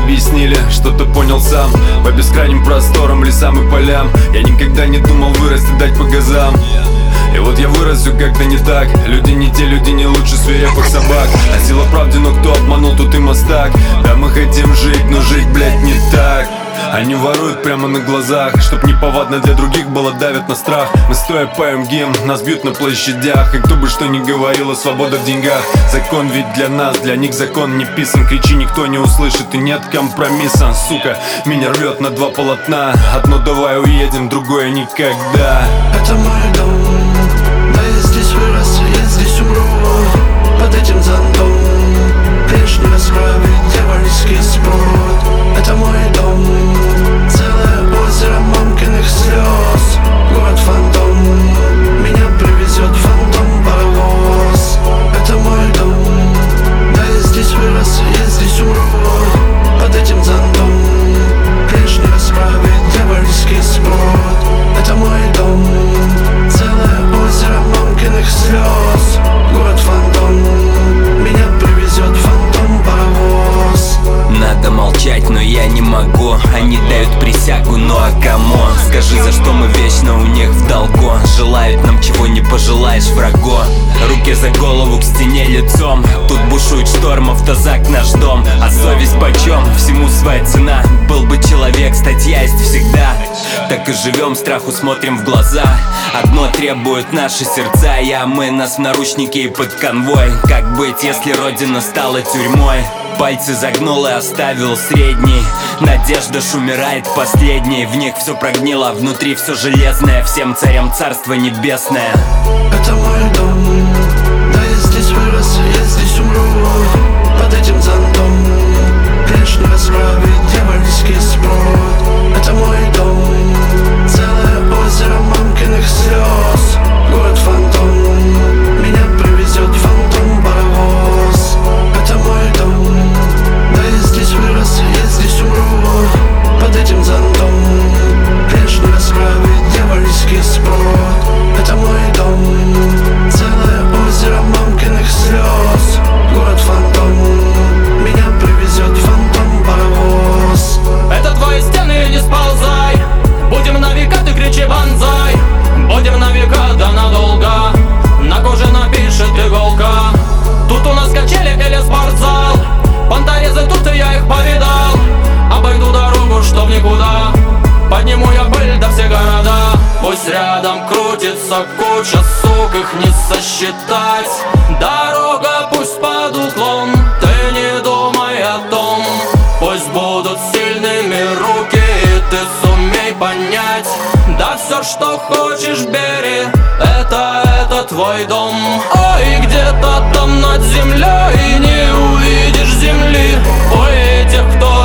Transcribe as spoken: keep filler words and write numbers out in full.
объяснили, что-то понял сам. По бескрайним просторам, лесам и полям я никогда не думал вырасти, дать по газам. И вот я вырос, все как-то не так. Люди не те, люди не лучше свирепых собак. А сила в правде, но кто обманул, тут и мастак. Да мы хотим жить, но жить, блядь, не так. Они воруют прямо на глазах, чтоб неповадно для других было, давят на страх. Мы стоя поем гимн, нас бьют на площадях. И кто бы что ни говорил, свобода в деньгах. Закон ведь для нас, для них закон не писан. Кричи, никто не услышит и нет компромисса. Сука, меня рвет на два полотна. Одно давай уедем, другое никогда. Это мой дом, да я здесь вырос, я здесь умру. Под этим зонтом лишь не расправить дьявольский спорт. Это мой дом, целое озеро мамкиных слез. Город-фантом, меня привезет фантом-паровоз. Это мой дом, да я здесь вырос, я здесь умру. Под этим зонтом лишь не расправить дьявольский спорт. Это мой дом, целое озеро мамкиных слез. Город-фантом, меня привезет фантом-паровоз. Надо молчать, но я не могу. Они дают присягу, ну а кому? Скажи, за что мы вечно у них в долгу? Желают нам, чего не пожелаешь врагу. Руки за голову, к стене лицом. Тут бушует шторм, автозак наш дом. А совесть почем? Всему своя цена. Был бы человек, статья есть всегда. Так и живем, страху смотрим в глаза. Одно требует наши сердца. Я, мы, нас в наручники и под конвой. Как быть, если родина стала тюрьмой? Пальцы загнул и оставил средний. Надежда ж умирает последней. В них все прогнило, внутри все железное. Всем царям царство небесное. Это мой дом, да я здесь вырос, я здесь умру. Под этим зонтом лишь не расправить дьявольский спорт. Это мой дом, целое озеро мамкиных слез. Город-фантом, меня привезет фантом-паровоз. Это мой дом, да я здесь вырос, я здесь умру. Под этим зонтом лишь не расправить дьявольский спорт. Это мой дом, целое озеро мамкиных слез. Город-фантом, меня привезет фантом-паровоз. Это твои стены, не сползай. Будем на века, ты кричи банзай. Будем на века, да надолго. На коже напишет иголка. Тут у нас качели или спортзал. Понторезы тут и я их повидал. Обойду дорогу, чтоб никуда. Подниму я пыль до все города. Пусть рядом крутится куча сук, их не сосчитать. Дорога пусть под уклон, ты не думай о том. Пусть будут сильными руки, и ты сумей понять. Да все, что хочешь, бери, это, это твой дом. Ой, где-то там над землей не увидишь земли. Ой, тех, кто